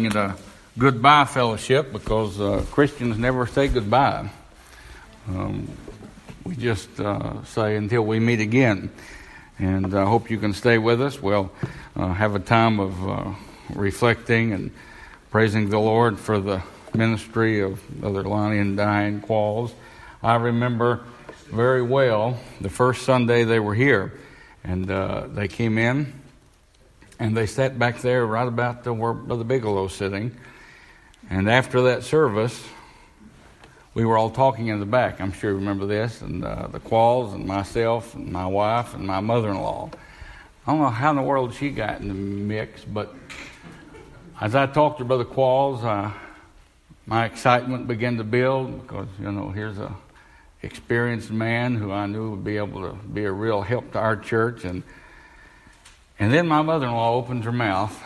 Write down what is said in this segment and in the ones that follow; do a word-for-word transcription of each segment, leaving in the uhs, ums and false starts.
calling it a goodbye fellowship because uh, Christians never say goodbye. Um, we just uh, say until we meet again. And I hope you can stay with us. We'll uh, have a time of uh, reflecting and praising the Lord for the ministry of Brother Lonnie and Diane Qualls. I remember very well the first Sunday they were here, and uh, they came in, and they sat back there right about the, where Brother Bigelow's sitting. And after that service, we were all talking in the back. I'm sure you remember this, and uh, the Qualls and myself and my wife and my mother-in-law. I don't know how in the world she got in the mix, but as I talked to Brother Qualls, uh, my excitement began to build because, you know, here's a experienced man who I knew would be able to be a real help to our church. And and then my mother-in-law opened her mouth,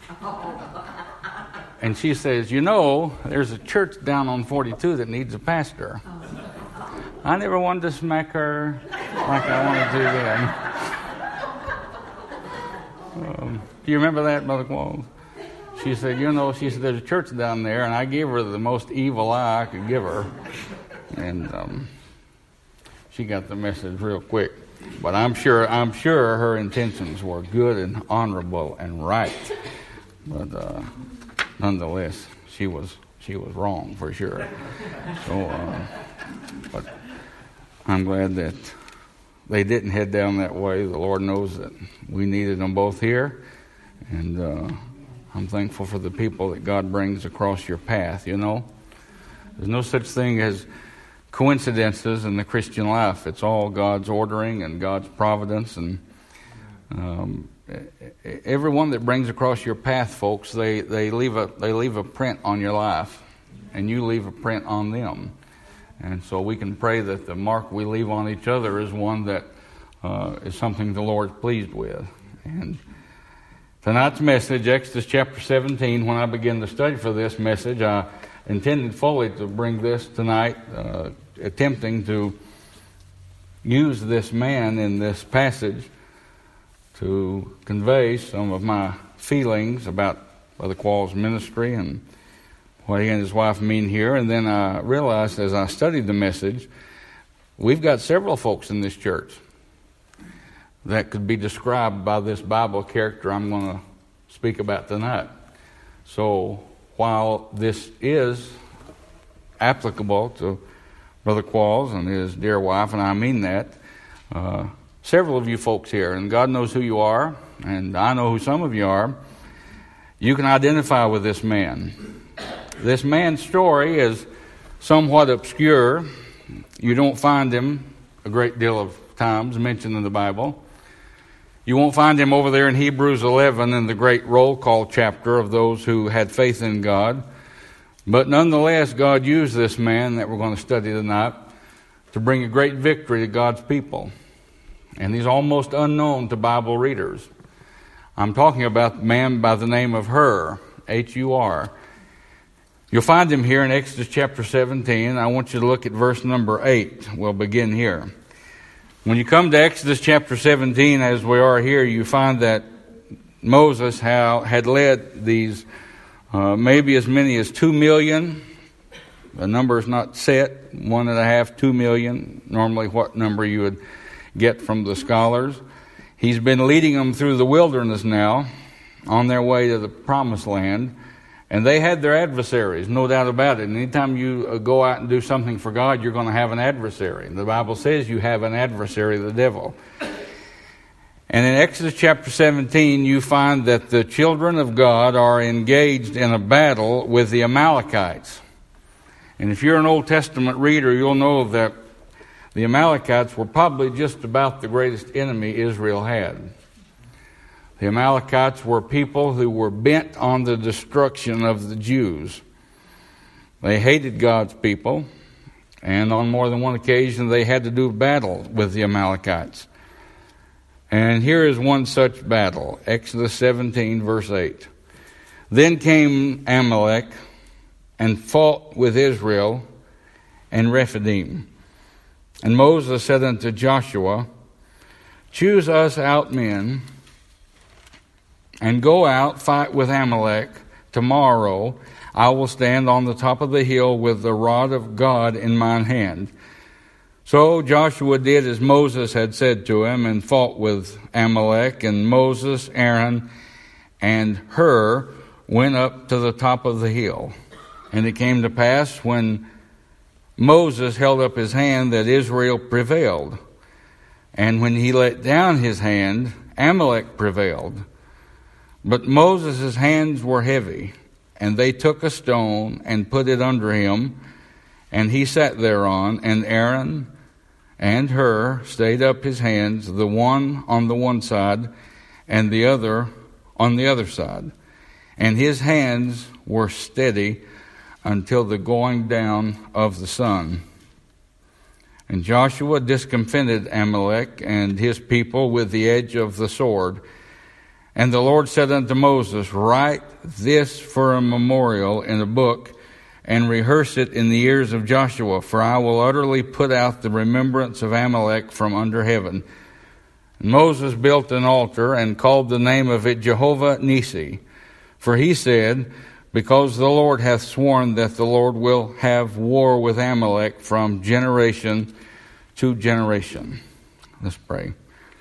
and she says, you know, there's a church down on forty-two that needs a pastor. I never wanted to smack her like I wanted to then. Um, do you remember that, Brother Qualls? She said, you know, she said, there's a church down there, and I gave her the most evil eye I could give her. And um, she got the message real quick. But I'm sure I'm sure her intentions were good and honorable and right. But uh, nonetheless, she was she was wrong for sure. So, uh, but I'm glad that they didn't head down that way. The Lord knows that we needed them both here. And uh, I'm thankful for the people that God brings across your path, you know. There's no such thing as coincidences in the Christian life. It's all God's ordering and God's providence. And um, everyone that brings across your path, folks, they, they leave a they leave a print on your life, and you leave a print on them. And so we can pray that the mark we leave on each other is one that uh, is something the Lord's pleased with. And tonight's message, Exodus chapter seventeen, when I began to study for this message, I intended fully to bring this tonight, uh, attempting to use this man in this passage to convey some of my feelings about Brother Qualls' ministry and what he and his wife mean here. And then I realized as I studied the message, we've got several folks in this church that could be described by this Bible character I'm going to speak about tonight. So while this is applicable to Brother Qualls and his dear wife, and I mean that, uh, several of you folks here, and God knows who you are, and I know who some of you are, you can identify with this man. This man's story is somewhat obscure. You don't find him a great deal of times mentioned in the Bible. You won't find him over there in Hebrews eleven in the great roll call chapter of those who had faith in God. But nonetheless, God used this man that we're going to study tonight to bring a great victory to God's people. And he's almost unknown to Bible readers. I'm talking about a man by the name of Hur, H U R. You'll find him here in Exodus chapter seventeen. I want you to look at verse number eight. We'll begin here. When you come to Exodus chapter seventeen, as we are here, you find that Moses how, had led these uh, maybe as many as two million. The number is not set, one and a half, two million, normally what number you would get from the scholars. He's been leading them through the wilderness now on their way to the promised land. And they had their adversaries, no doubt about it. And anytime you go out and do something for God, you're going to have an adversary. The Bible says you have an adversary, the devil. And in Exodus chapter seventeen, you find that the children of God are engaged in a battle with the Amalekites. And if you're an Old Testament reader, you'll know that the Amalekites were probably just about the greatest enemy Israel had. The Amalekites were people who were bent on the destruction of the Jews. They hated God's people, and on more than one occasion they had to do battle with the Amalekites. And here is one such battle, Exodus seventeen, verse eight. Then came Amalek and fought with Israel and Rephidim. And Moses said unto Joshua, choose us out men, and go out, fight with Amalek, tomorrow I will stand on the top of the hill with the rod of God in mine hand. So Joshua did as Moses had said to him and fought with Amalek, and Moses, Aaron, and Hur went up to the top of the hill. And it came to pass when Moses held up his hand that Israel prevailed. And when he let down his hand, Amalek prevailed. But Moses' hands were heavy, and they took a stone and put it under him, and he sat thereon, and Aaron and Hur stayed up his hands, the one on the one side and the other on the other side. And his hands were steady until the going down of the sun. And Joshua discomfited Amalek and his people with the edge of the sword. And the Lord said unto Moses, Write this for a memorial in a book, and rehearse it in the ears of Joshua, for I will utterly put out the remembrance of Amalek from under heaven. And Moses built an altar and called the name of it Jehovah Nissi, for he said, Because the Lord hath sworn that the Lord will have war with Amalek from generation to generation. Let's pray.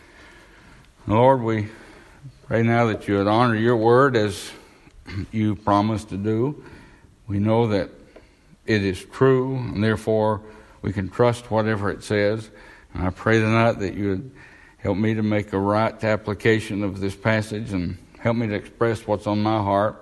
Lord, we pray now that you would honor your word as you promised to do. We know that it is true, and therefore we can trust whatever it says. And I pray tonight that you would help me to make a right application of this passage and help me to express what's on my heart.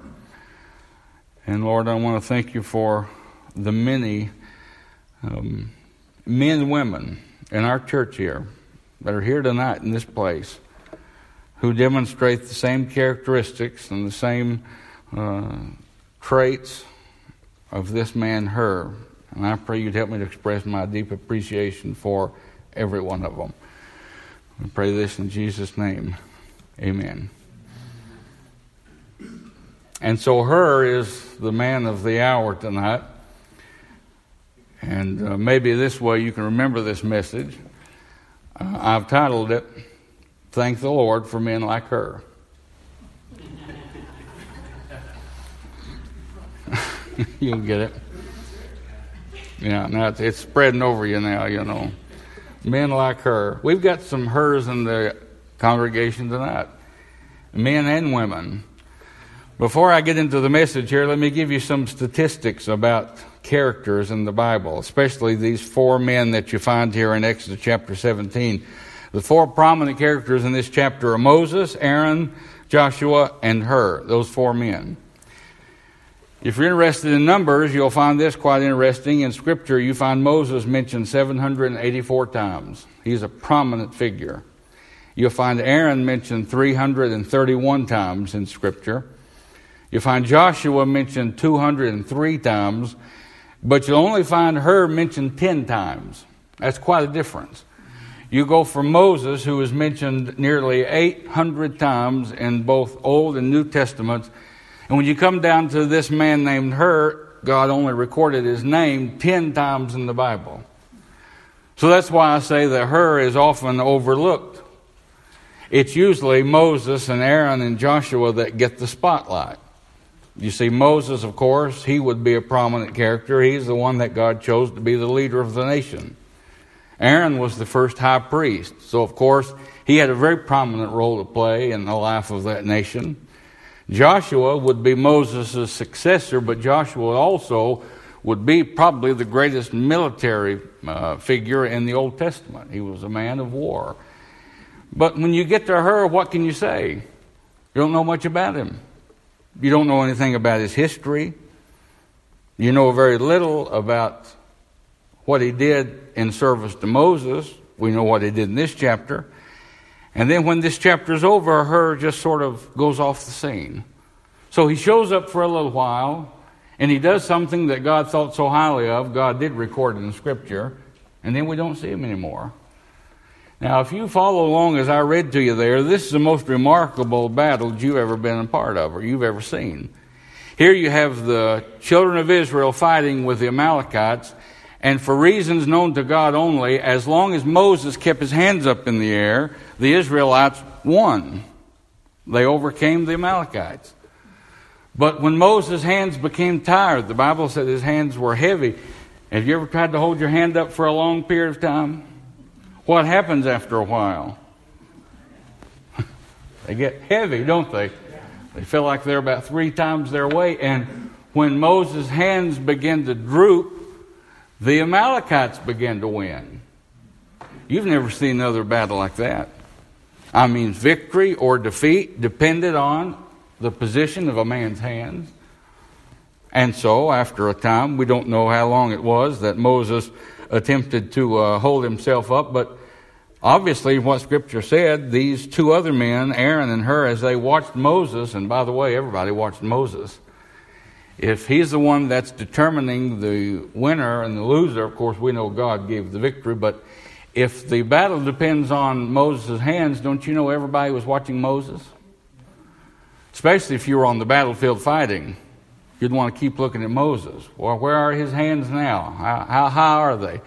And Lord, I want to thank you for the many um, men and women in our church here that are here tonight in this place who demonstrate the same characteristics and the same uh, traits of this man, Hur. And I pray you'd help me to express my deep appreciation for every one of them. I pray this in Jesus' name. Amen. And so Hur is the man of the hour tonight. And uh, maybe this way you can remember this message. Uh, I've titled it, Thank the Lord for Men Like Hur. You'll get it. Yeah, now it's, it's spreading over you now, you know. Men like Hur. We've got some Hurs in the congregation tonight. Men and women. Before I get into the message here, let me give you some statistics about characters in the Bible, especially these four men that you find here in Exodus chapter seventeen. The four prominent characters in this chapter are Moses, Aaron, Joshua, and Hur, those four men. If you're interested in numbers, you'll find this quite interesting. In Scripture, you find Moses mentioned seven hundred eighty-four times. He's a prominent figure. You'll find Aaron mentioned three hundred thirty-one times in Scripture. You'll find Joshua mentioned two hundred three times, but you'll only find Hur mentioned ten times. That's quite a difference. You go from Moses, who is mentioned nearly eight hundred times in both Old and New Testaments, and when you come down to this man named Hur, God only recorded his name ten times in the Bible. So that's why I say that Hur is often overlooked. It's usually Moses and Aaron and Joshua that get the spotlight. You see, Moses, of course, he would be a prominent character. He's the one that God chose to be the leader of the nation. Aaron was the first high priest. So, of course, he had a very prominent role to play in the life of that nation. Joshua would be Moses' successor, but Joshua also would be probably the greatest military uh, figure in the Old Testament. He was a man of war. But when you get to Hur, what can you say? You don't know much about him. You don't know anything about his history. You know very little about what he did in service to Moses. We know what he did in this chapter. And then when this chapter is over, Hur just sort of goes off the scene. So he shows up for a little while, and he does something that God thought so highly of. God did record it in Scripture, and then we don't see him anymore. Now, if you follow along as I read to you there, this is the most remarkable battle you've ever been a part of or you've ever seen. Here you have the children of Israel fighting with the Amalekites, and for reasons known to God only, as long as Moses kept his hands up in the air, the Israelites won. They overcame the Amalekites. But when Moses' hands became tired, the Bible said his hands were heavy. Have you ever tried to hold your hand up for a long period of time? What happens after a while? They get heavy, don't they? They feel like they're about three times their weight. And when Moses' hands began to droop, the Amalekites began to win. You've never seen another battle like that. I mean, victory or defeat depended on the position of a man's hands. And so, after a time, we don't know how long it was that Moses attempted to uh, hold himself up, but obviously what Scripture said, these two other men, Aaron and Hur, as they watched Moses, and by the way, everybody watched Moses. If he's the one that's determining the winner and the loser, of course, we know God gave the victory, but if the battle depends on Moses' hands, don't you know everybody was watching Moses? Especially if you were on the battlefield fighting. You'd want to keep looking at Moses. Well, where are his hands now? How, how high are they?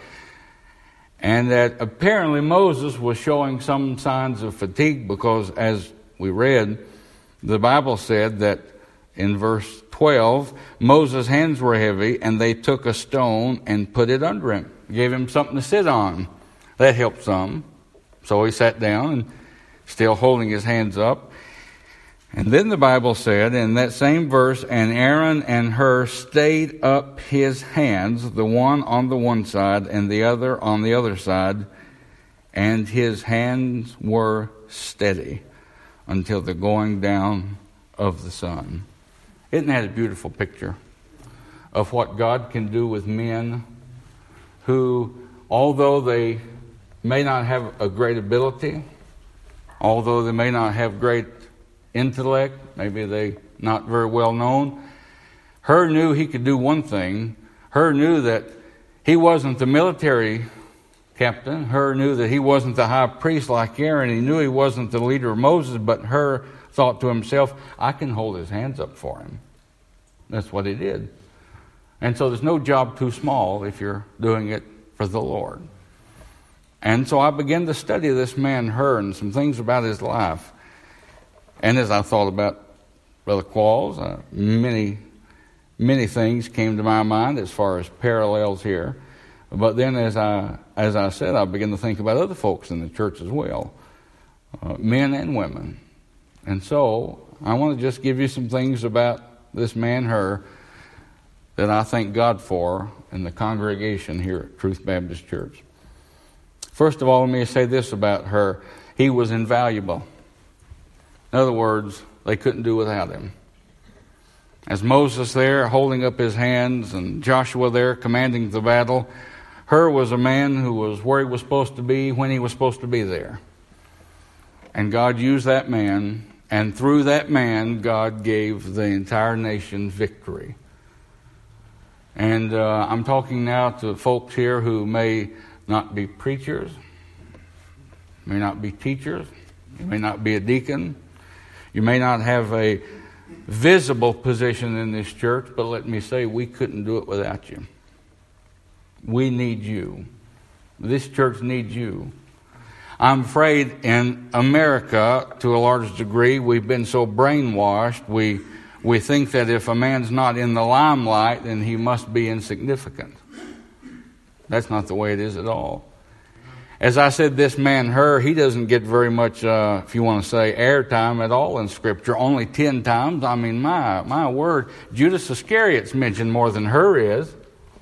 And that apparently Moses was showing some signs of fatigue because, as we read, the Bible said that in verse twelve, Moses' hands were heavy, and they took a stone and put it under him. Gave him something to sit on. That helped some. So he sat down and still holding his hands up. And then the Bible said in that same verse, and Aaron and Hur stayed up his hands, the one on the one side and the other on the other side, and his hands were steady until the going down of the sun. Isn't that a beautiful picture of what God can do with men who, although they may not have a great ability, although they may not have great intellect, maybe they not very well known, Hur knew he could do one thing. Hur knew that he wasn't the military captain. Hur knew that he wasn't the high priest like Aaron. He knew he wasn't the leader of Moses, but Hur thought to himself, I can hold his hands up for him. That's what he did. And so there's no job too small if you're doing it for the Lord. And so I began to study this man Hur and some things about his life. And as I thought about Brother Qualls, uh, many, many things came to my mind as far as parallels here. But then as I as I said, I began to think about other folks in the church as well, uh, men and women. And so I want to just give you some things about this man Hur that I thank God for in the congregation here at Truth Baptist Church. First of all, let me say this about Hur. He was invaluable. In other words, they couldn't do without him. As Moses there holding up his hands and Joshua there commanding the battle, Hur was a man who was where he was supposed to be when he was supposed to be there. And God used that man, and through that man, God gave the entire nation victory. And uh, I'm talking now to folks here who may not be preachers, may not be teachers, you may not be a deacon, you may not have a visible position in this church, but let me say, we couldn't do it without you. We need you. This church needs you. I'm afraid in America, to a large degree, we've been so brainwashed, we we think that if a man's not in the limelight, then he must be insignificant. That's not the way it is at all. As I said, this man Hur, he doesn't get very much, uh, if you want to say, airtime at all in Scripture. Only ten times. I mean, my my word, Judas Iscariot's mentioned more than Hur is.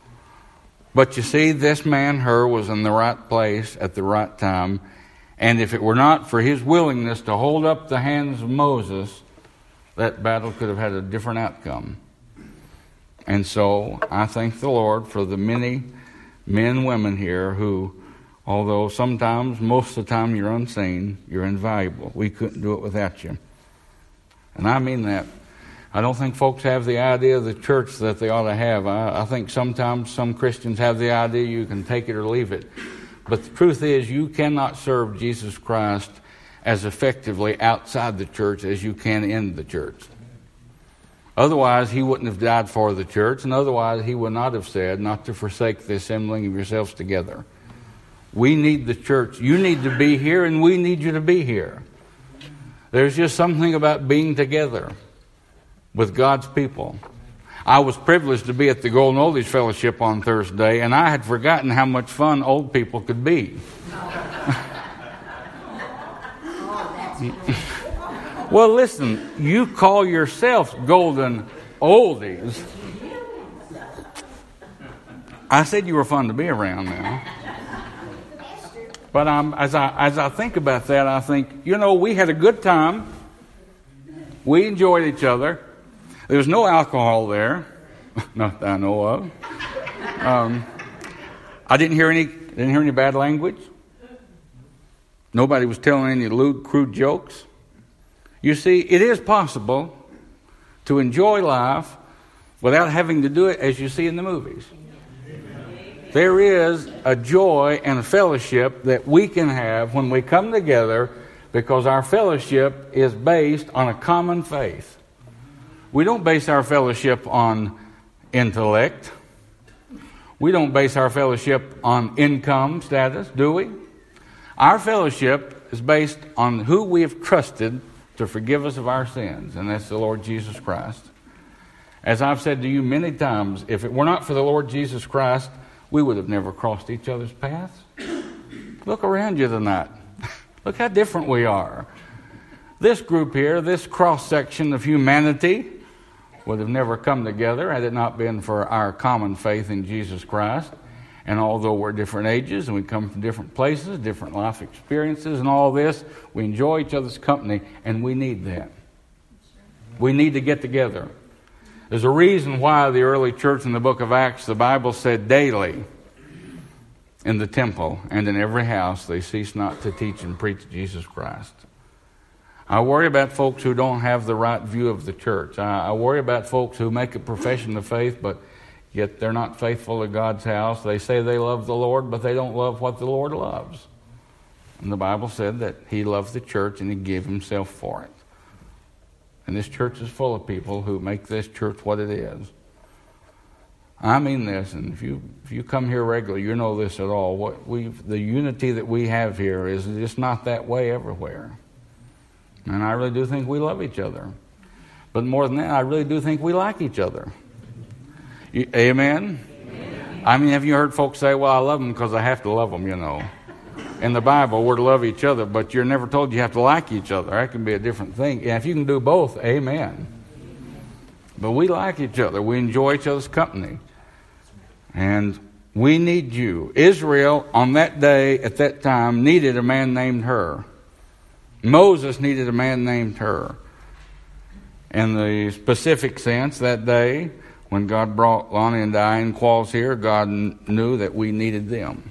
But you see, this man Hur was in the right place at the right time. And if it were not for his willingness to hold up the hands of Moses, that battle could have had a different outcome. And so I thank the Lord for the many men and women here who, although sometimes, most of the time you're unseen, you're invaluable. We couldn't do it without you. And I mean that. I don't think folks have the idea of the church that they ought to have. I, I think sometimes some Christians have the idea you can take it or leave it. But the truth is, you cannot serve Jesus Christ as effectively outside the church as you can in the church. Otherwise, he wouldn't have died for the church, and otherwise he would not have said not to forsake the assembling of yourselves together. We need the church. You need to be here, and we need you to be here. There's just something about being together. with God's people. I was privileged to be at the Golden Oldies Fellowship on Thursday, and I had forgotten how much fun old people could be. Well, listen, you call yourselves Golden Oldies. I said you were fun to be around now. But um, as I as I think about that, I think, you know, we had a good time. We enjoyed each other. There was no alcohol there, not that I know of. Um, I didn't hear any didn't hear any bad language. Nobody was telling any lewd, crude jokes. You see, it is possible to enjoy life without having to do it as you see in the movies. There is a joy and a fellowship that we can have when we come together because our fellowship is based on a common faith. We don't base our fellowship on intellect. We don't base our fellowship on income status, do we? Our fellowship is based on who we have trusted to forgive us of our sins, and that's the Lord Jesus Christ. As I've said to you many times, if it were not for the Lord Jesus Christ, we would have never crossed each other's paths. Look around you tonight. Look how different we are. This group here, this cross-section of humanity, would have never come together had it not been for our common faith in Jesus Christ. And although we're different ages and we come from different places, different life experiences and all this, we enjoy each other's company, and we need that. We need to get together. There's a reason why the early church in the book of Acts, the Bible said daily in the temple and in every house they cease not to teach and preach Jesus Christ. I worry about folks who don't have the right view of the church. I, I worry about folks who make a profession of faith, but yet they're not faithful to God's house. They say they love the Lord, but they don't love what the Lord loves. And the Bible said that He loved the church and He gave Himself for it. And this church is full of people who make this church what it is. I mean this, and if you if you come here regularly, you know this at all. What we the unity that we have here is just not that way everywhere. And I really do think we love each other. But more than that, I really do think we like each other. You, amen? Amen? I mean, have you heard folks say, well, I love them because I have to love them, you know. In the Bible, we're to love each other, but you're never told you have to like each other. That can be a different thing. And if you can do both, amen. But we like each other. We enjoy each other's company. And we need you. Israel, on that day, at that time, needed a man named Hur. Moses needed a man named Hur. In the specific sense, that day, when God brought Lonnie and Diane Qualls here, God knew that we needed them.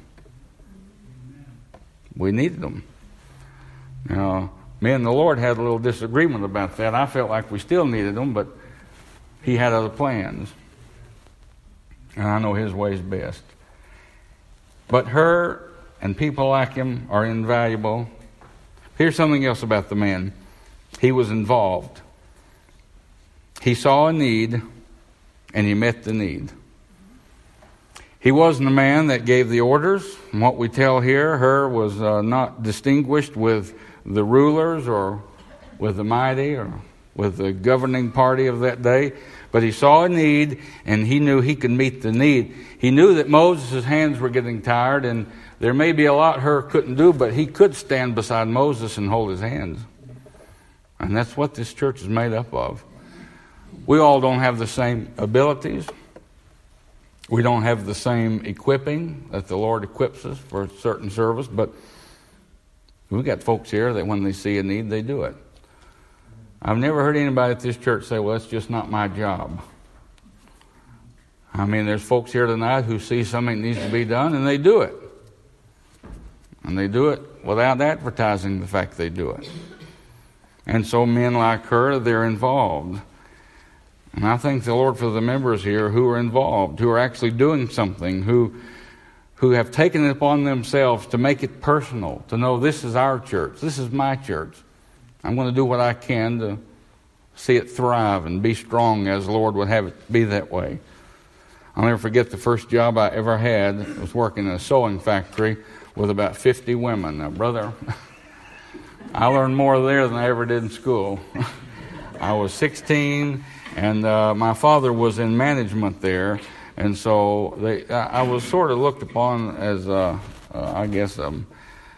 We needed them. Now, me and the Lord had a little disagreement about that. I felt like we still needed them, but He had other plans. And I know His way's best. But Hur and people like him are invaluable. Here's something else about the man. He was involved. He saw a need, and he met the need. He wasn't a man that gave the orders. And what we tell here, Hur was uh, not distinguished with the rulers or with the mighty or with the governing party of that day. But he saw a need, and he knew he could meet the need. He knew that Moses' hands were getting tired, and there may be a lot Hur couldn't do, but he could stand beside Moses and hold his hands. And that's what this church is made up of. We all don't have the same abilities. We don't have the same equipping that the Lord equips us for a certain service, but we've got folks here that when they see a need, they do it. I've never heard anybody at this church say, well, it's just not my job. I mean, there's folks here tonight who see something needs to be done, and they do it. And they do it without advertising the fact they do it. And so men like her, they're involved. And I thank the Lord for the members here who are involved, who are actually doing something, who who have taken it upon themselves to make it personal, to know this is our church, this is my church. I'm going to do what I can to see it thrive and be strong as the Lord would have it be that way. I'll never forget the first job I ever had. I was working in a sewing factory with about fifty women. Now, brother, I learned more there than I ever did in school. I was sixteen, And uh, my father was in management there, and so they, I, I was sort of looked upon as, uh, uh, I guess, um,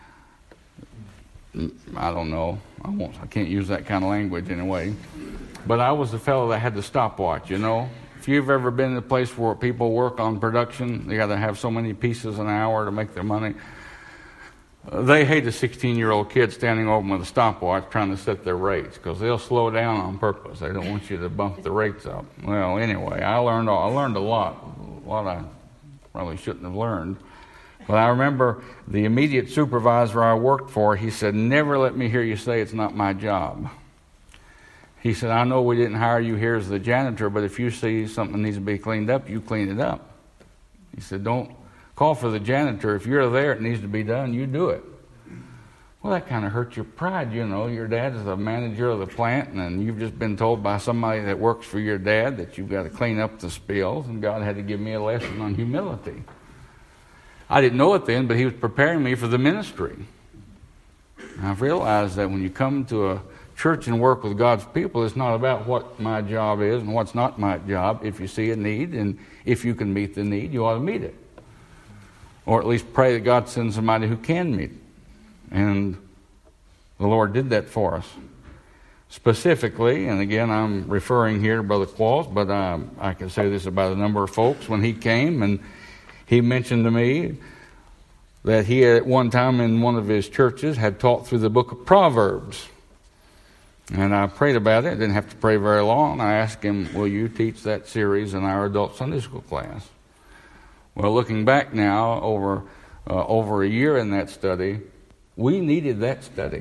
I don't know, I won't, I can't use that kind of language anyway, but I was the fellow that had the stopwatch, you know. If you've ever been in a place where people work on production, they got to have so many pieces an hour to make their money. Uh, they hate a sixteen-year-old kid standing over them with a stopwatch trying to set their rates because they'll slow down on purpose. They don't want you to bump the rates up. Well, anyway, I learned I learned a lot, a lot I probably shouldn't have learned. But I remember the immediate supervisor I worked for, he said, never let me hear you say it's not my job. He said, I know we didn't hire you here as the janitor, but if you see something needs to be cleaned up, you clean it up. He said, don't call for the janitor. If you're there, it needs to be done, you do it. Well, that kind of hurts your pride, you know. Your dad is the manager of the plant, and you've just been told by somebody that works for your dad that you've got to clean up the spills, and God had to give me a lesson on humility. I didn't know it then, but he was preparing me for the ministry. And I've realized that when you come to a church and work with God's people, it's not about what my job is and what's not my job. If you see a need and if you can meet the need, you ought to meet it. Or at least pray that God sends somebody who can meet it. And the Lord did that for us. Specifically, and again, I'm referring here to Brother Qualls, but um, I can say this about a number of folks. When he came and he mentioned to me that he at one time in one of his churches had taught through the book of Proverbs. And I prayed about it. I didn't have to pray very long. I asked him, will you teach that series in our adult Sunday school class? Well, looking back now, over uh, over a year in that study, we needed that study.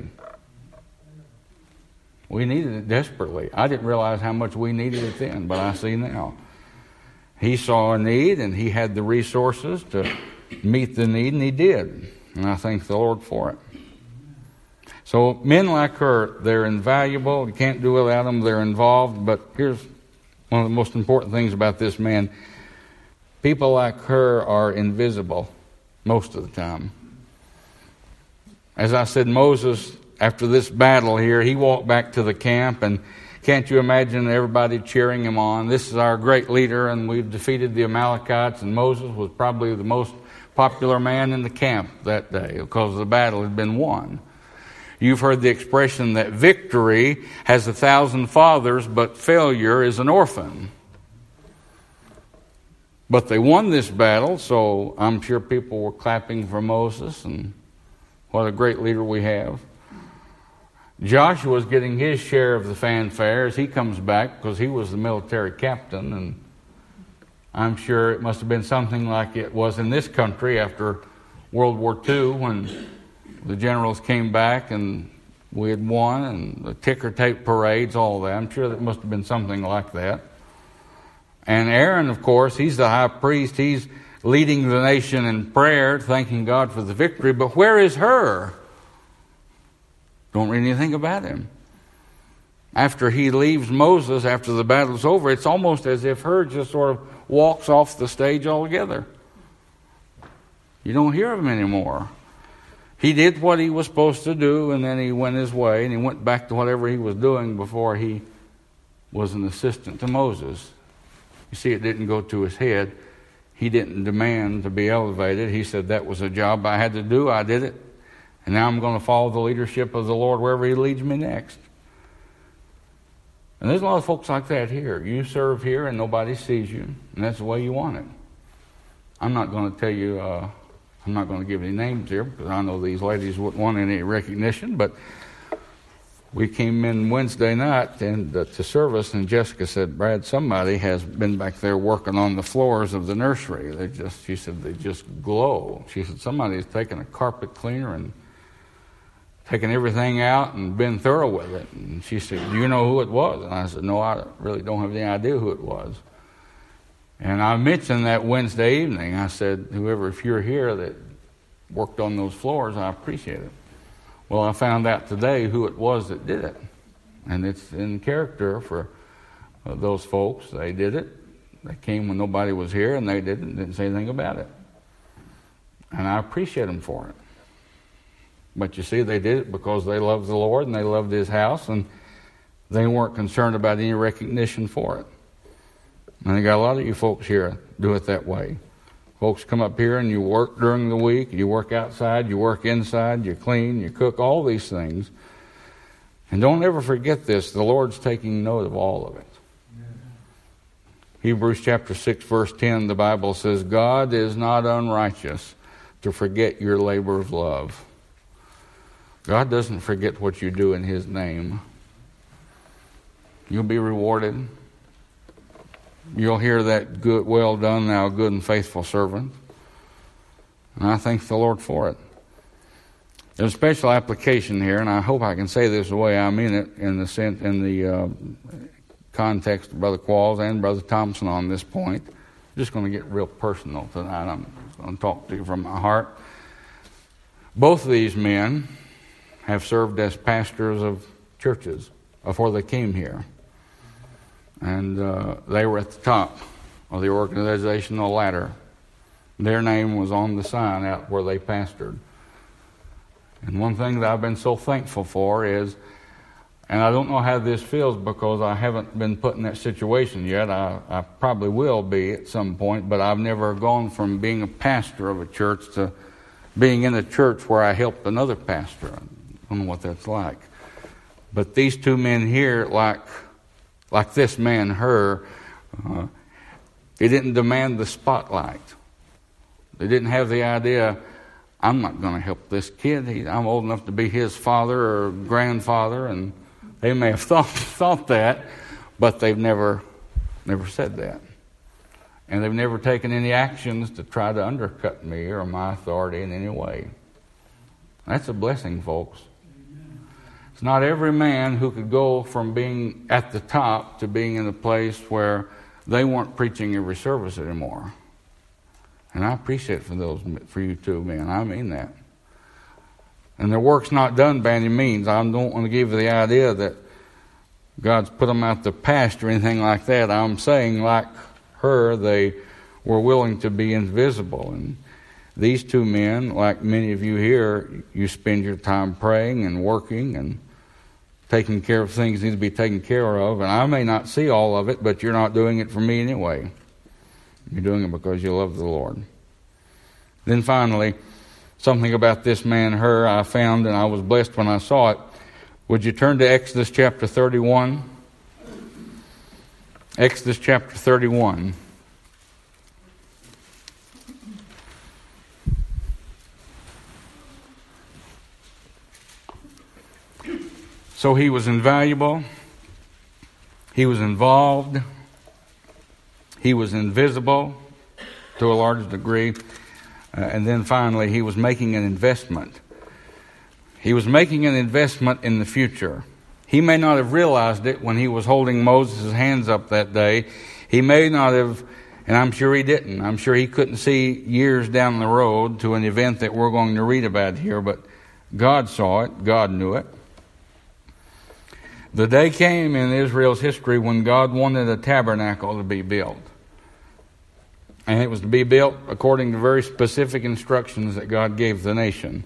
We needed it desperately. I didn't realize how much we needed it then, but I see now. He saw a need, and he had the resources to meet the need, and he did. And I thank the Lord for it. So men like her, they're invaluable. You can't do without them. They're involved. But here's one of the most important things about this man. People like her are invisible most of the time. As I said, Moses, after this battle here, he walked back to the camp, and can't you imagine everybody cheering him on? This is our great leader, and we've defeated the Amalekites, and Moses was probably the most popular man in the camp that day because the battle had been won. You've heard the expression that victory has a thousand fathers, but failure is an orphan. But they won this battle, so I'm sure people were clapping for Moses, and what a great leader we have. Joshua's getting his share of the fanfare as he comes back because he was the military captain, and I'm sure it must have been something like it was in this country after World War Two when the generals came back and we had won, and the ticker tape parades, all that. I'm sure that must have been something like that. And Aaron, of course, he's the high priest. He's leading the nation in prayer, thanking God for the victory. But where is Hur? Don't read anything about him. After he leaves Moses, after the battle's over, it's almost as if Hur just sort of walks off the stage altogether. You don't hear of him anymore. He did what he was supposed to do, and then he went his way, and he went back to whatever he was doing before he was an assistant to Moses. You see, it didn't go to his head. He didn't demand to be elevated. He said, that was a job I had to do. I did it. And now I'm going to follow the leadership of the Lord wherever He leads me next. And there's a lot of folks like that here. You serve here and nobody sees you, and that's the way you want it. I'm not going to tell you, uh, I'm not going to give any names here because I know these ladies wouldn't want any recognition, but we came in Wednesday night and uh, to service, and Jessica said, Brad, somebody has been back there working on the floors of the nursery. They just, she said, they just glow. She said, somebody's taken a carpet cleaner and taken everything out and been thorough with it. And she said, do you know who it was? And I said, no, I really don't have any idea who it was. And I mentioned that Wednesday evening. I said, whoever, if you're here that worked on those floors, I appreciate it. Well, I found out today who it was that did it. And it's in character for uh, those folks. They did it. They came when nobody was here, and they did it and didn't say anything about it. And I appreciate them for it. But you see, they did it because they loved the Lord and they loved His house, and they weren't concerned about any recognition for it. And I got a lot of you folks here do it that way. Folks come up here and you work during the week, you work outside, you work inside, you clean, you cook, all these things. And don't ever forget this, the Lord's taking note of all of it. Hebrews chapter six, verse ten, the Bible says, God is not unrighteous to forget your labor of love. God doesn't forget what you do in His name. You'll be rewarded. You'll hear that good, well done, thou good and faithful servant. And I thank the Lord for it. There's a special application here, and I hope I can say this the way I mean it in the sense, in the uh, context of Brother Qualls and Brother Thompson on this point. I'm just going to get real personal tonight. I'm going to talk to you from my heart. Both of these men have served as pastors of churches before they came here. And uh, they were at the top of the organizational ladder. Their name was on the sign out where they pastored. And one thing that I've been so thankful for is, and I don't know how this feels because I haven't been put in that situation yet. I, I probably will be at some point, but I've never gone from being a pastor of a church to being in a church where I helped another pastor. I don't know what that's like. But these two men here, like like this man, her, uh, they didn't demand the spotlight. They didn't have the idea, I'm not going to help this kid. He, I'm old enough to be his father or grandfather, and they may have thought thought that, but they've never never said that. And they've never taken any actions to try to undercut me or my authority in any way. That's a blessing, folks. It's not every man who could go from being at the top to being in a place where they weren't preaching every service anymore. And I appreciate it for those, for you two men. I mean that. And their work's not done by any means. I don't want to give you the idea that God's put them out to pasture or anything like that. I'm saying, like her, they were willing to be invisible. And these two men, like many of you here, you spend your time praying and working and taking care of things that need to be taken care of. And I may not see all of it, but you're not doing it for me anyway. You're doing it because you love the Lord. Then finally, something about this man, her, I found, and I was blessed when I saw it. Would you turn to Exodus chapter thirty-one? Exodus chapter thirty-one. So he was invaluable. He was involved. He was invisible to a large degree. Uh, and then finally, he was making an investment. He was making an investment in the future. He may not have realized it when he was holding Moses' hands up that day. He may not have, and I'm sure he didn't. I'm sure he couldn't see years down the road to an event that we're going to read about here, but God saw it. God knew it. The day came in Israel's history when God wanted a tabernacle to be built. And it was to be built according to very specific instructions that God gave the nation.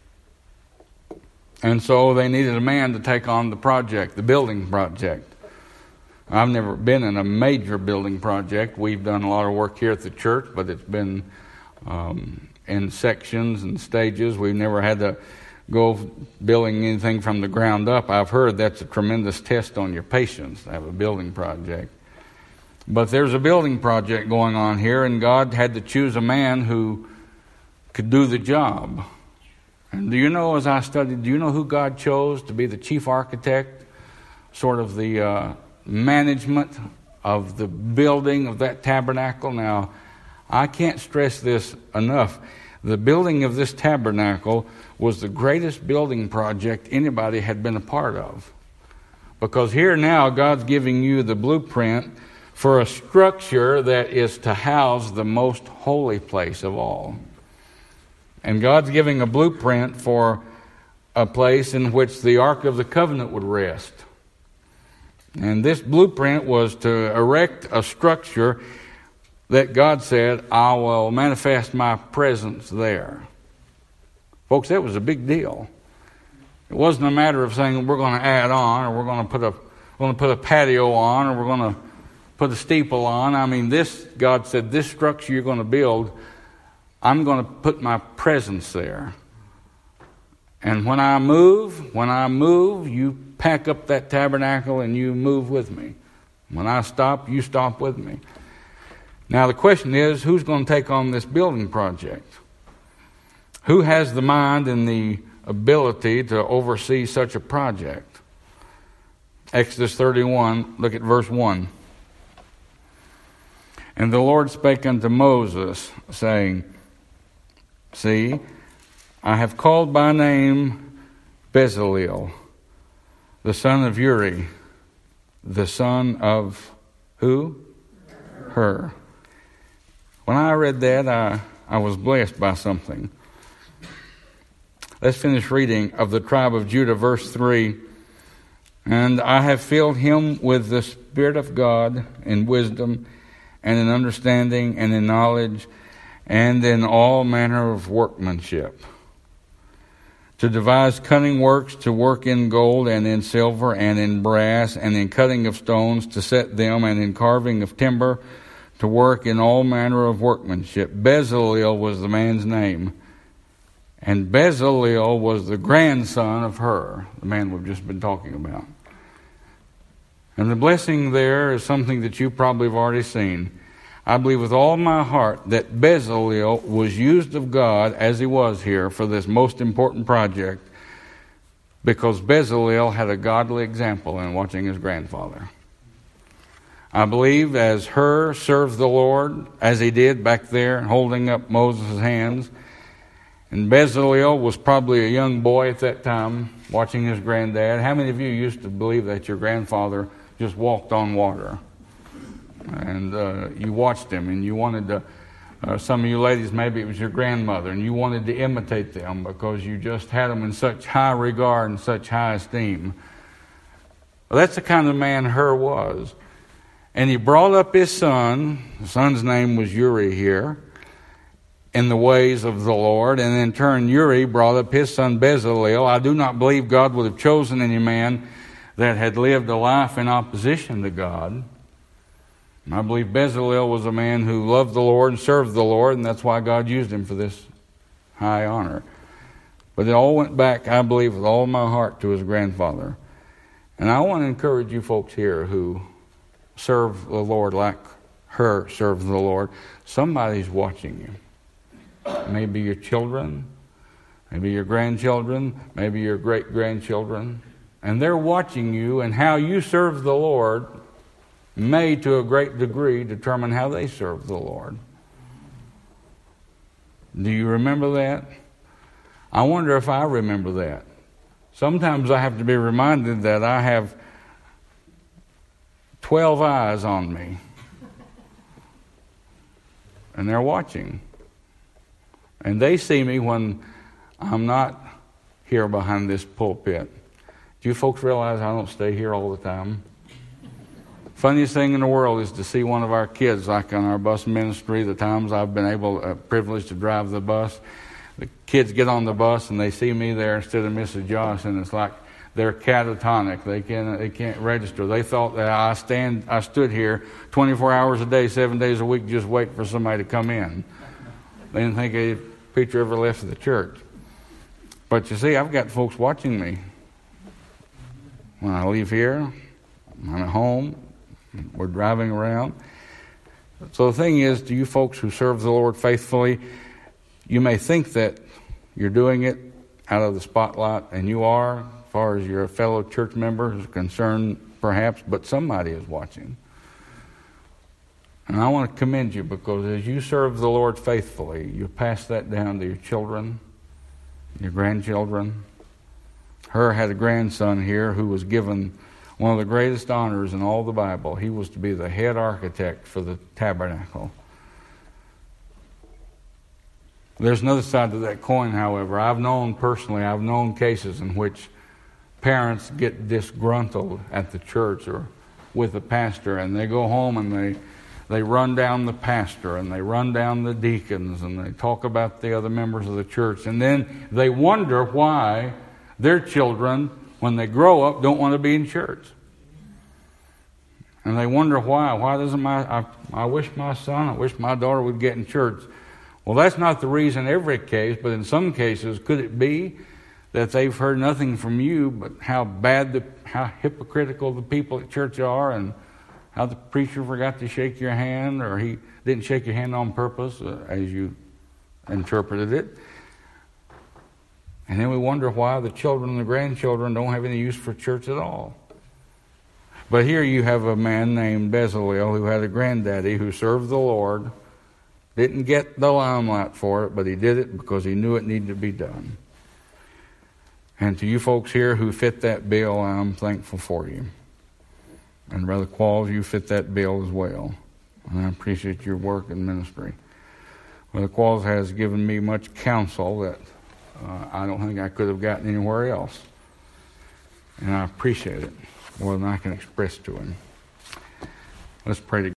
And so they needed a man to take on the project, the building project. I've never been in a major building project. We've done a lot of work here at the church, but it's been um, in sections and stages. We've never had to go building anything from the ground up. I've heard that's a tremendous test on your patience to have a building project. But there's a building project going on here, and God had to choose a man who could do the job. And do you know, as I studied, do you know who God chose to be the chief architect, sort of the uh, management of the building of that tabernacle? Now, I can't stress this enough. The building of this tabernacle was the greatest building project anybody had been a part of. Because here now, God's giving you the blueprint for a structure that is to house the most holy place of all. And God's giving a blueprint for a place in which the Ark of the Covenant would rest. And this blueprint was to erect a structure that God said, I will manifest my presence there. Folks, that was a big deal. It wasn't a matter of saying we're going to add on or we're going to put a we're going to put a patio on, or we're going to put a steeple on. I mean, this, God said, this structure you're going to build, I'm going to put my presence there. And when I move, when I move, you pack up that tabernacle and you move with me. When I stop, you stop with me. Now the question is, who's going to take on this building project? Who has the mind and the ability to oversee such a project? Exodus thirty-one, look at verse one. And the Lord spake unto Moses, saying, See, I have called by name Bezaleel, the son of Uri, the son of who? Hur. When I read that, I, I was blessed by something. Let's finish reading of the tribe of Judah, verse three. And I have filled him with the Spirit of God in wisdom and in understanding and in knowledge and in all manner of workmanship, to devise cunning works, to work in gold and in silver and in brass and in cutting of stones, to set them, and in carving of timber, to work in all manner of workmanship. Bezaleel was the man's name. And Bezaleel was the grandson of Hur, the man we've just been talking about. And the blessing there is something that you probably have already seen. I believe with all my heart that Bezaleel was used of God, as he was here, for this most important project, because Bezaleel had a godly example in watching his grandfather. I believe as Hur served the Lord, as he did back there, holding up Moses' hands, and Bezaleel was probably a young boy at that time, watching his granddad. How many of you used to believe that your grandfather just walked on water? And uh, you watched him, and you wanted to, uh, some of you ladies, maybe it was your grandmother, and you wanted to imitate them because you just had them in such high regard and such high esteem. Well, that's the kind of man Hur was. And he brought up his son, the son's name was Uri here, in the ways of the Lord. And in turn, Uri brought up his son Bezaleel. I do not believe God would have chosen any man that had lived a life in opposition to God. I believe Bezaleel was a man who loved the Lord and served the Lord, and that's why God used him for this high honor. But it all went back, I believe, with all my heart to his grandfather. And I want to encourage you folks here who serve the Lord like Hur served the Lord. Somebody's watching you. Maybe your children, maybe your grandchildren, maybe your great-grandchildren. And they're watching you, and how you serve the Lord may, to a great degree, determine how they serve the Lord. Do you remember that? I wonder if I remember that. Sometimes I have to be reminded that I have twelve eyes on me. And they're watching. And they see me when I'm not here behind this pulpit. Do you folks realize I don't stay here all the time? Funniest thing in the world is to see one of our kids, like on our bus ministry, the times I've been able, uh, privileged to drive the bus. The kids get on the bus and they see me there instead of Missus Josh, and it's like they're catatonic. They can't, they can't register. They thought that I stand, I stood here twenty-four hours a day, seven days a week, just waiting for somebody to come in. They didn't think a preacher ever left the church. But you see, I've got folks watching me. When I leave here, I'm at home, we're driving around. So the thing is, to you folks who serve the Lord faithfully, you may think that you're doing it out of the spotlight, and you are, as far as your fellow church member is concerned, perhaps, but somebody is watching. And I want to commend you, because as you serve the Lord faithfully, you pass that down to your children, your grandchildren. Hur had a grandson here who was given one of the greatest honors in all the Bible. He was to be the head architect for the tabernacle. There's another side to that coin, however. I've known personally, I've known cases in which parents get disgruntled at the church or with the pastor, and they go home and they they run down the pastor and they run down the deacons and they talk about the other members of the church, and then they wonder why their children, when they grow up, don't want to be in church. And they wonder why. Why doesn't my, I, I wish my son, I wish my daughter would get in church. Well, that's not the reason in every case, but in some cases, could it be that they've heard nothing from you but how bad, the, how hypocritical the people at church are, and how the preacher forgot to shake your hand, or he didn't shake your hand on purpose, uh, as you interpreted it. And then we wonder why the children and the grandchildren don't have any use for church at all. But here you have a man named Bezalel who had a granddaddy who served the Lord, didn't get the limelight for it, but he did it because he knew it needed to be done. And to you folks here who fit that bill, I'm thankful for you. And Brother Qualls, you fit that bill as well. And I appreciate your work in ministry. Brother Qualls has given me much counsel that uh, I don't think I could have gotten anywhere else. And I appreciate it more than I can express to him. Let's pray together.